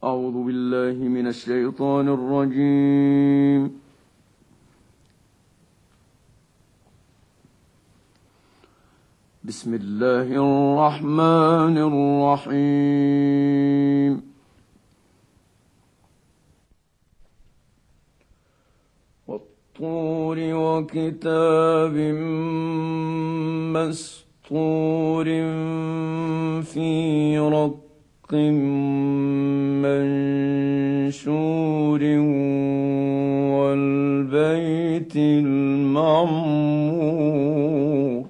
أعوذ بالله من الشيطان الرجيم. بسم الله الرحمن الرحيم. والطور وكتاب مسطور في رق منشور والبيت المعمور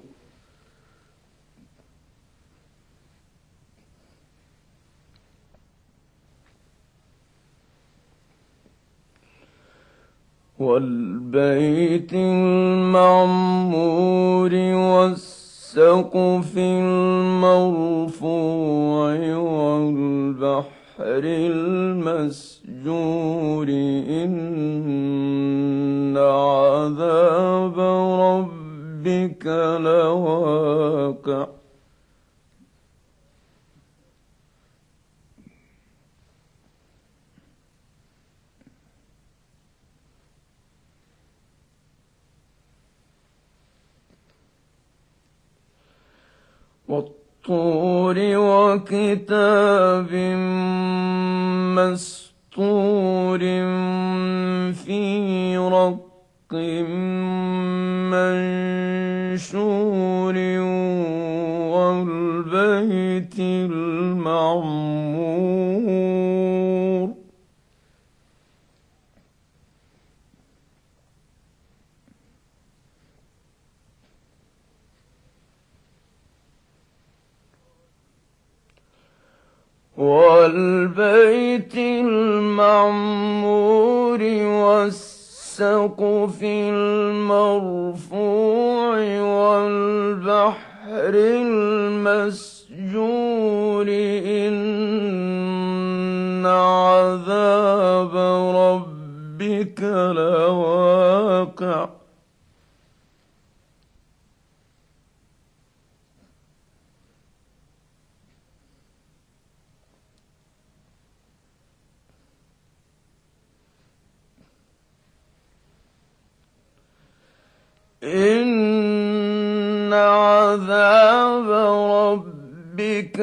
والسقف المرفوع والبحر المسجور إن عذاب ربك لواقع والطور وكتاب مسطور في رق منشور والبيت المعمور والسقف المرفوع والبحر المسجور إن عذاب ربك لواقع إن عذاب ربك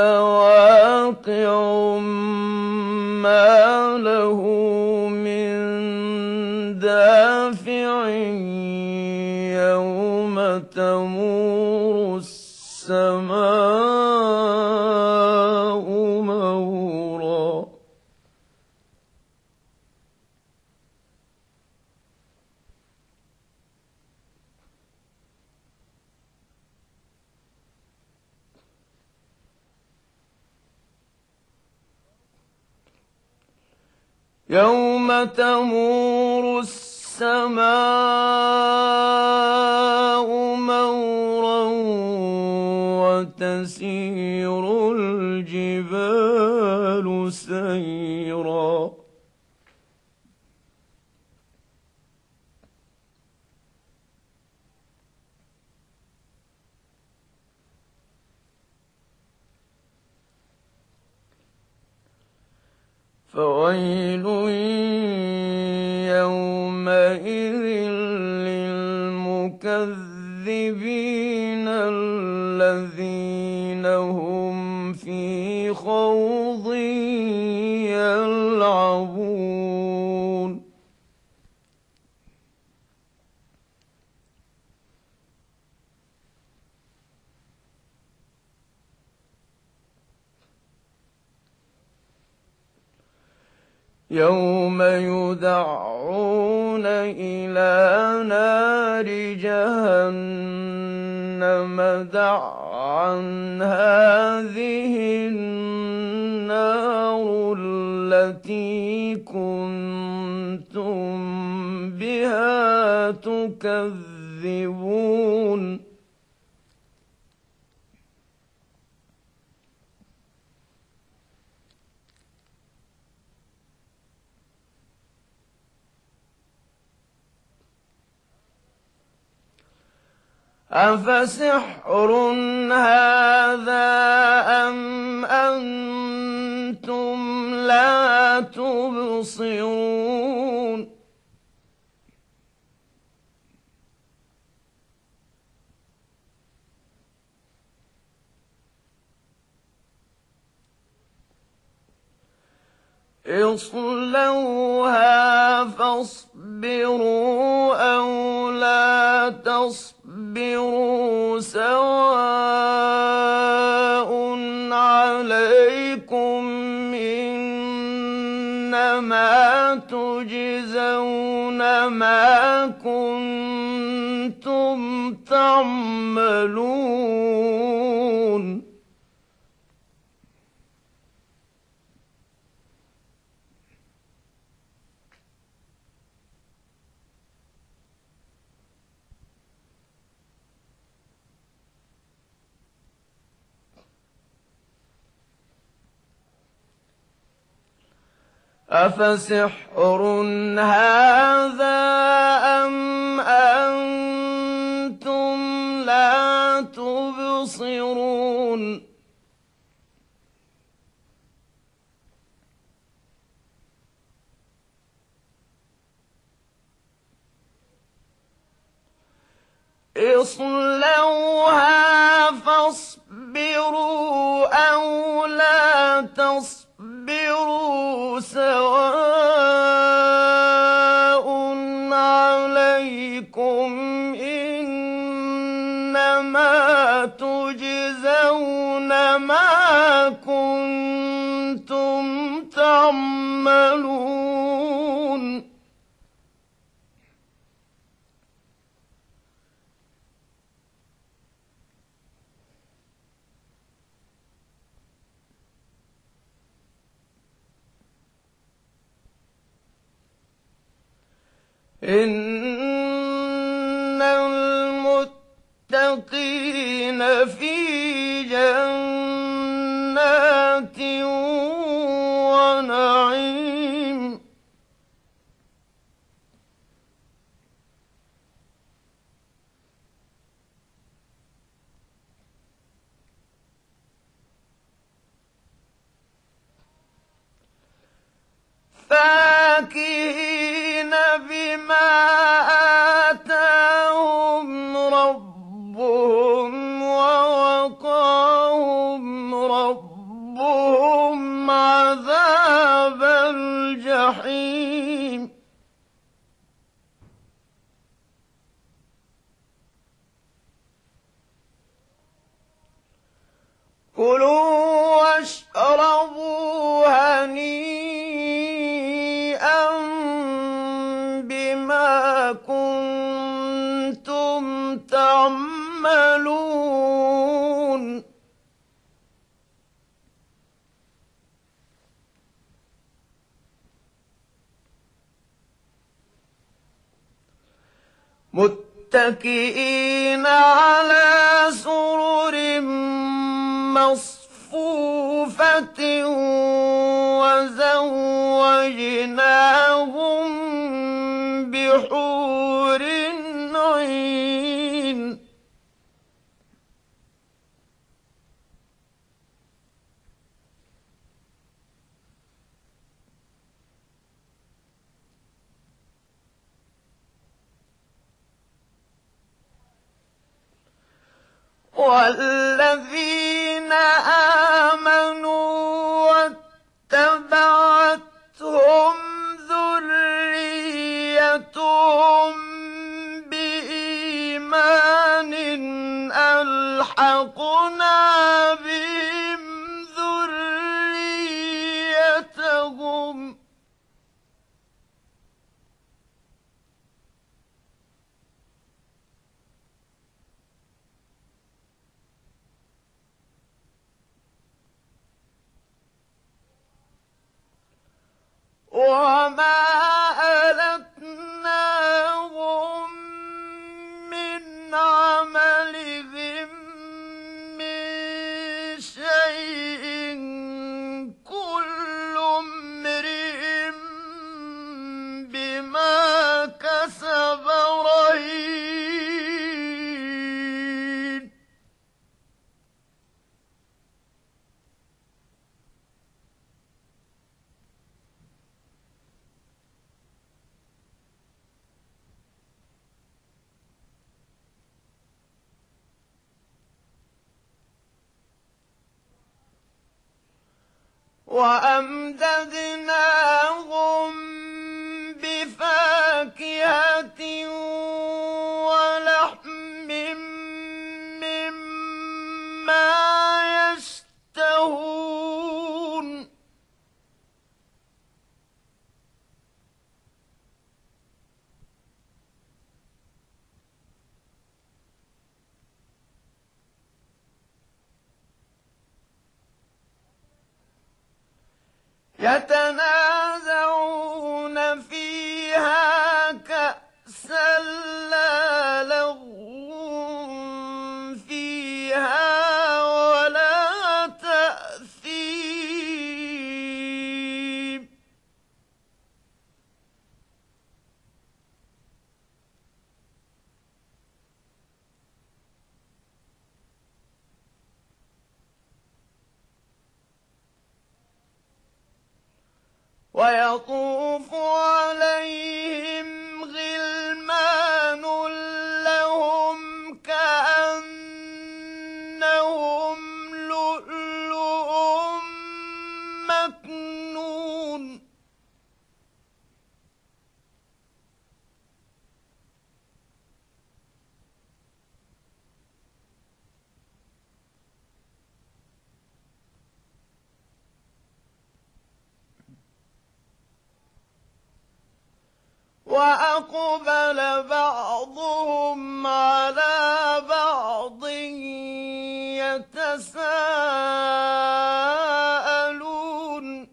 لواقع ما له من دافع يوم تمور السماء مورا يوم تمور السماء مورا وتسير الجبال سيرا فويل يومئذ للمكذبين الذين هم في خوض يلعبون يوم يدعون إلى نار جهنم دعا هذه النار التي كنتم بها تكذبون أفسحر هذا أم أنتم لا اصْلَوْهَا فَاصْبِرُوا أَوْ لَا تَصْبِرُوا سَوَاءٌ عَلَيْكُمْ إِنَّمَا تُجْزَوْنَ مَا كُنتُمْ تَعْمَلُونَ أَفَسِحْرٌ هَٰذَا أَمْ أَنتُمْ لَا تُبْصِرُونَ اصْلَوْهَا فَاصْبِرُوا أَوْ لَا تَصْبِرُوا سَوَاءٌ عَلَيْكُمْ إِنَّمَا تُجْزَوْنَ مَا كُنتُمْ تَعْمَلُونَ إِنَّ الْمُتَّقِينَ فِي جَنَّاتٍ وَنَعِيمٍ فَاكِهِينَ بِمَا آتَاهُمْ رَبُّهُمْ وَوَقَاهُمْ رَبُّهُمْ عَذَابَ الْجَحِيمِ كُلُوا وَاشْرَبُوا هَنِيئًا بِمَا كُنتُمْ تَعْمَلُونَ مُتَّكِئِينَ عَلَىٰ سُرُرٍ مَّصْفُوفَةٍ وَزَوَّجْنَاهُم بِحُورٍ عِينٍ وَالَّذِينَ آمَنُوا وَاتَّبَعَتْهُمْ ذُرِّيَّتُهُم بِإِيمَانٍ أَلْحَقْنَا بِهِمْ ذُرِّيَّتَهُمْ وَمَا أَلَتْنَاهُم مِّنْ عَمَلِهِم مِّن شَيْءٍ ۚ كُلُّ امْرِئٍ بِمَا كَسَبَ رَهِينٌ وَأَمْدَدْنَاهُم يتنازعون فيها كأسا لا لغو فيها ولا تأثيم ويطوف عليهم غلمان لهم كأنهم لؤلؤ مكنون وأقبل بعضهم على بعض يتساءلون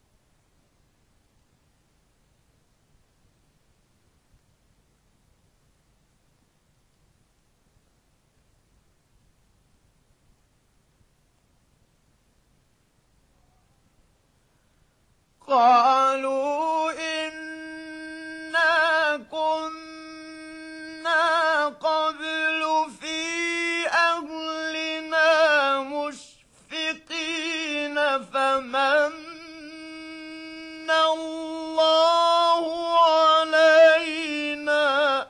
قالوا إنا كنا قبل في أهلنا مشفقين فمن الله علينا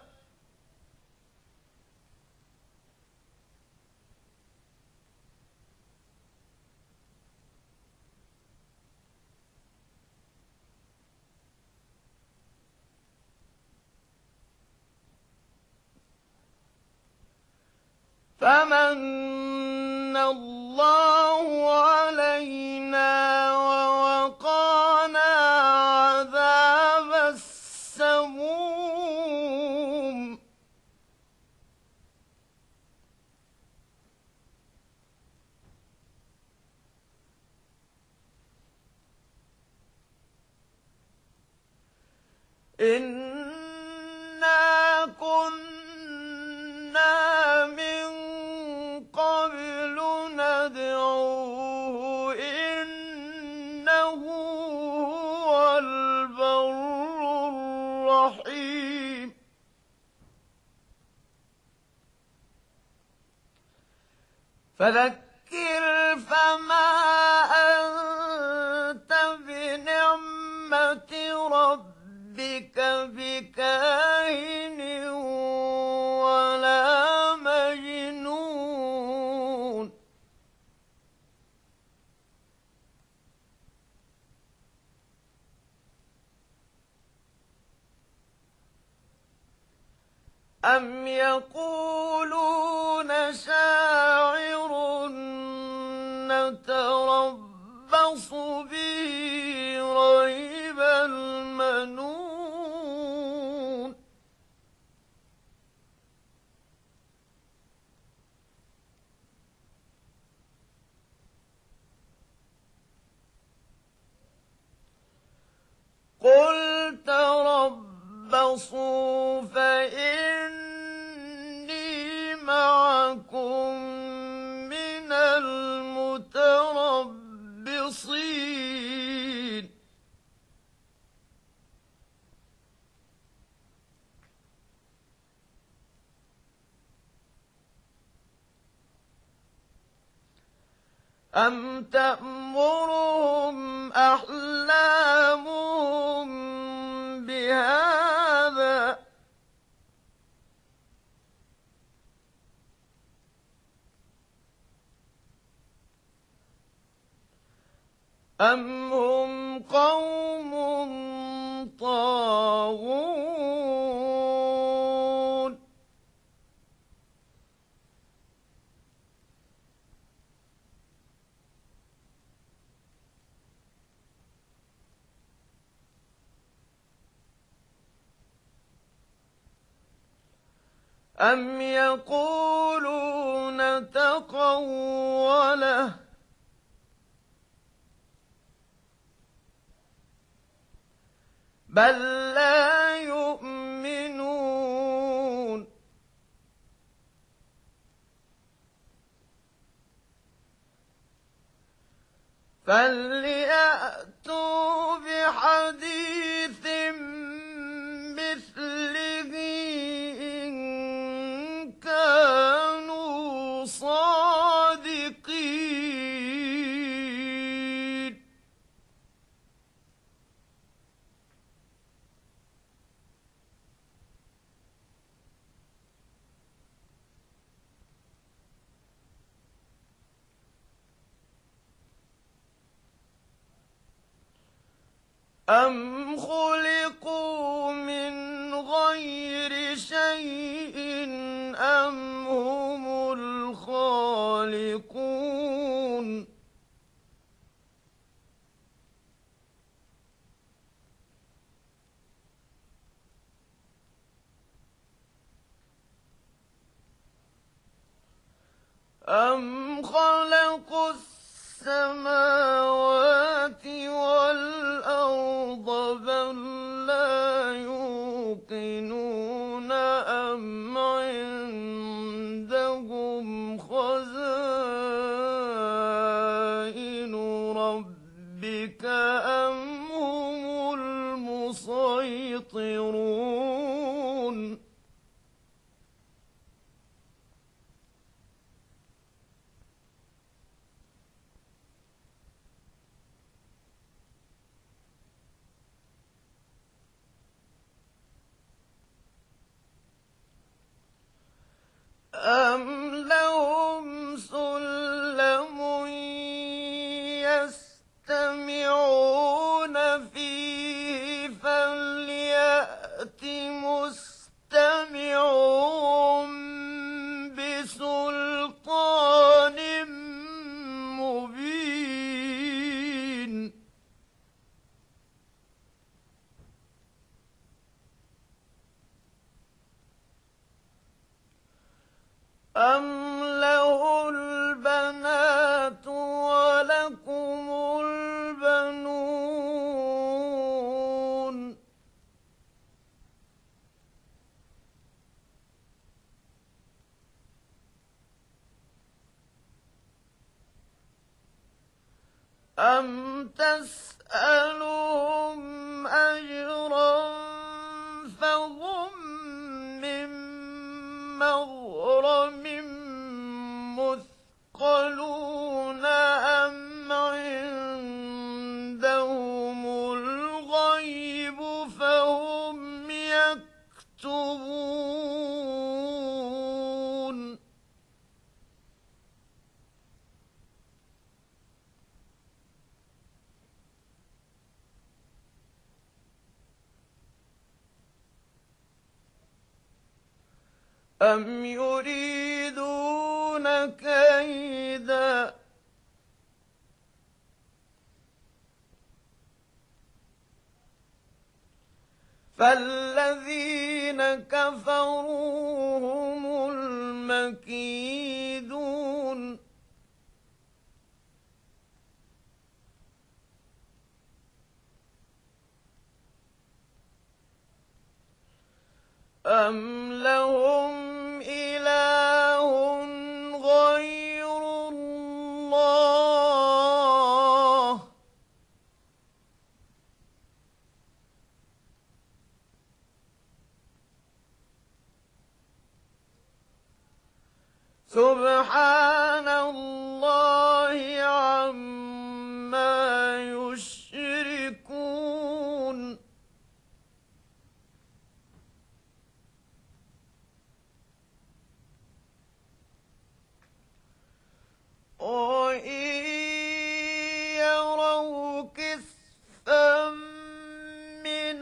فمن الله علينا ووقانا عذاب السموم إنا كنا من قبل ندعوه إنه هو البر الرحيم فذكر فما أنت بنعمة ربك بكاهن ولا مجنون أم يقولون شاعر نتربص به ريب المنون قل تربصوا فإني معكم من المتربصين أم تأمرهم أحلامهم بهذا أم هم قوم طاغون أم يقولون تقوله بل لا يؤمنون فليأتوا بحديث مثله إن كانوا صادقين أم خلقوا من غير شيء أم هم الخالقون أم خلقوا السماوات والأرض بل لا يوقنون أم عندهم خزائن ربك أم هم المسيطرون أم لهم سلم يستمعون فيه فليأت مستمعهم بسلطان مبين أم له البنات ولكم البنون أم تسألهم أجرا فهم من مغرم مثقلون أم عندهم الغيب فهم يكتبون أم يريدون كيدا فالذين كفروا هم المكيدون أم لهم إله غير الله سبحان الله عما يشركون وإن يروا كسفا من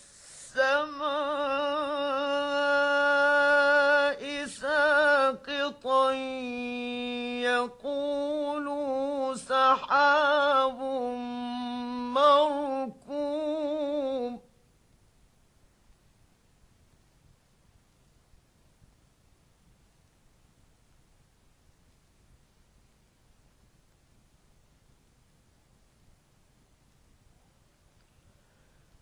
السماء ساقطا يقولوا سحاب مركوم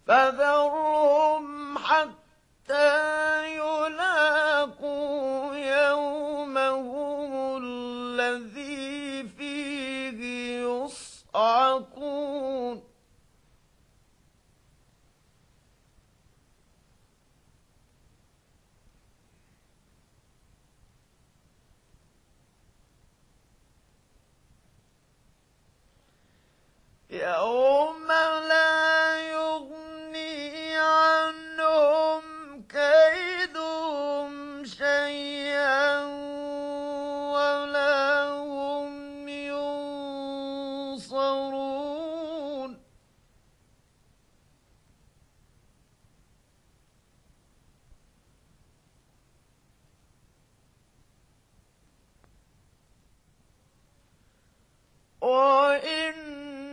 فذرهم حتى يلاقوا يومهم الذي فيه يصعقون يوم لا يغني عنهم كيدهم شيئا ولا هم ينصرون وإن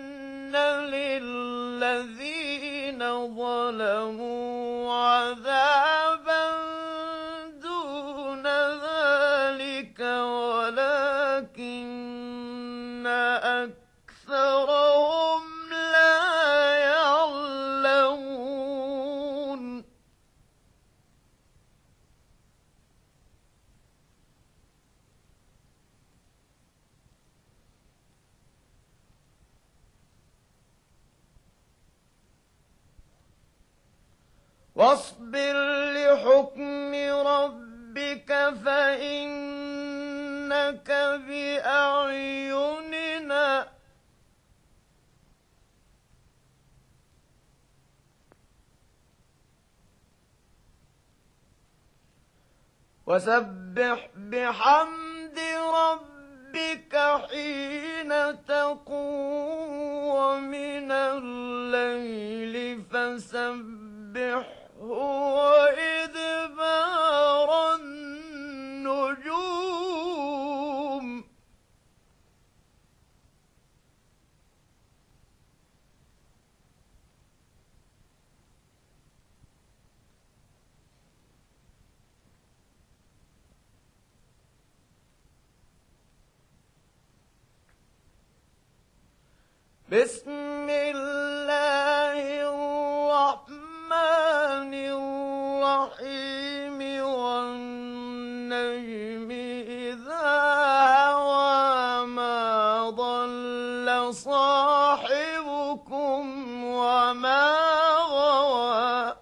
للذين ظلموا عذابا دون ذلك ولكن أكثرهم لا يعلمون واصبر لحكم ربك فإنك بأعيننا وسبح بحمد ربك حين تقوم ومن الليل فسبحه وإدبار النجوم بسم الله الرحمن الرحيم والنجم إذا هوى ما ضل صاحبكم وما غوى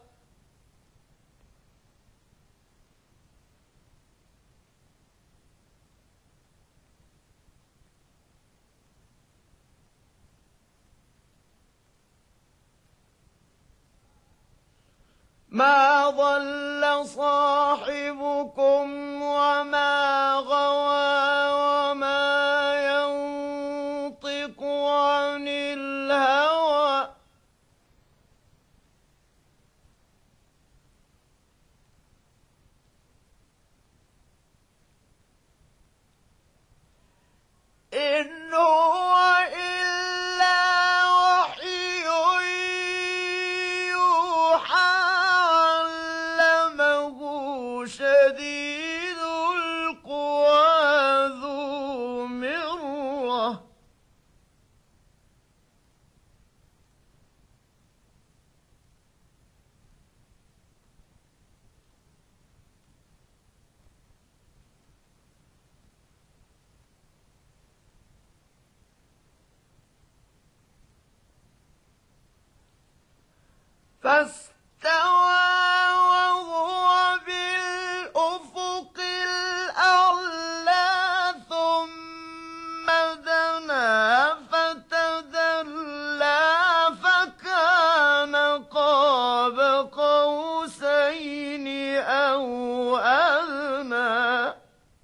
ما ضل صاحبكم وما غوى وما ينطق عن الهوى إن هو إلا وحي يوحى علمه شديد القوى ذو مرة فاستوى وهو بالأفق الأعلى ثم دنا فتدلى فكان قاب قوسين أو أدنى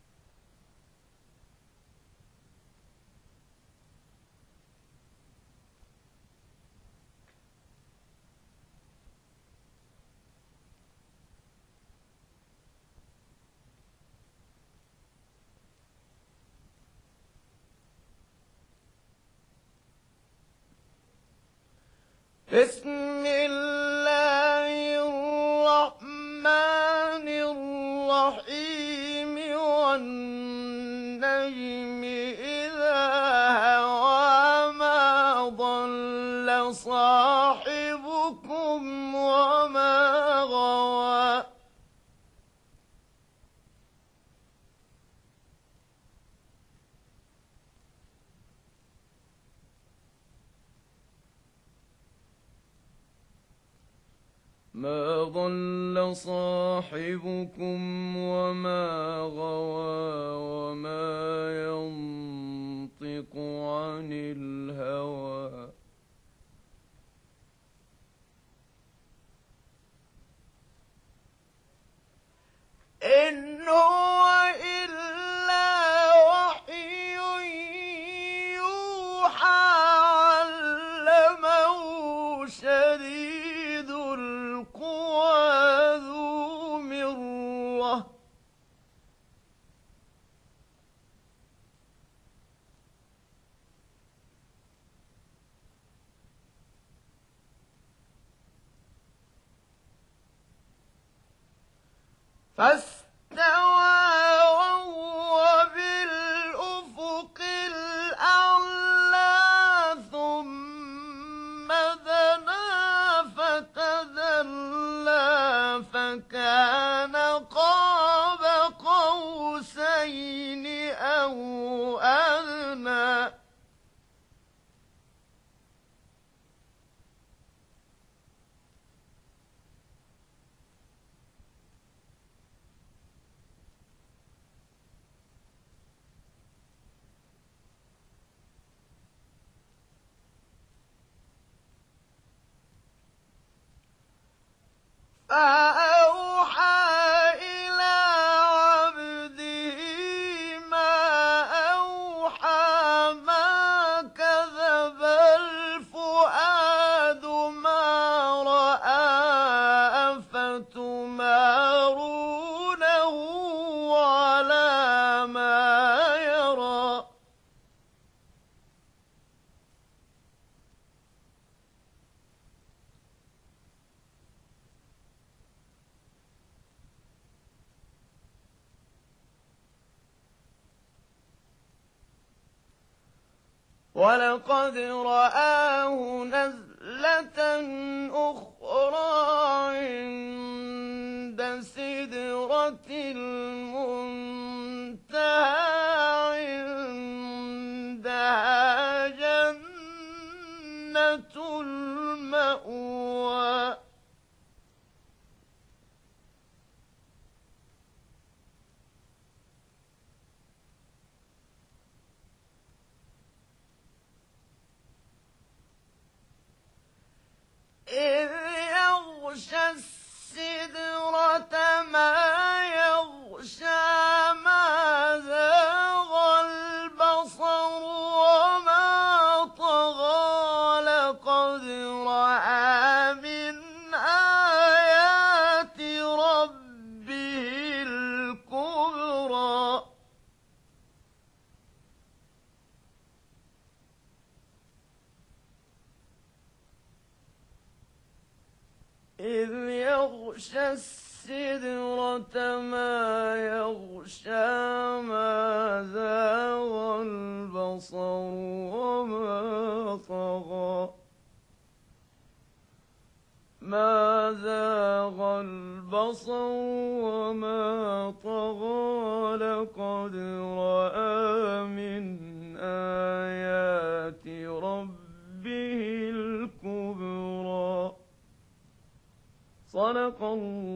بسم الله الرحمن الرحيم والنجم إذا هوى ما ضل صاحبكم ضل صاحبكم وما غوى وما ينطق عن الهوى إن هو إلا وحي يوحى علمه شديد القوى ذو مرة فاستوى وهو بالأفق الأعلى ثم دنا فتدلى فكان قاب قوسين أو أدنى فأوحى إلى عبده ما أوحى ما كذب الفؤاد ما رأى أفتمارونه على ما يرى ولقد رآه نزلة أخرى عند سدرة المنتهى عندها جنة المأوى إذ يغشى السدرة ما يغشى ما زاغ البصر وما طغى لقد رأى من آيات ربه الكبرى إذ يغشى السدرة ما يغشى ما زاغ البصر وما طغى ما زاغ البصر وما طغى لقد رأى من آيات ربه الكبرى صدق الله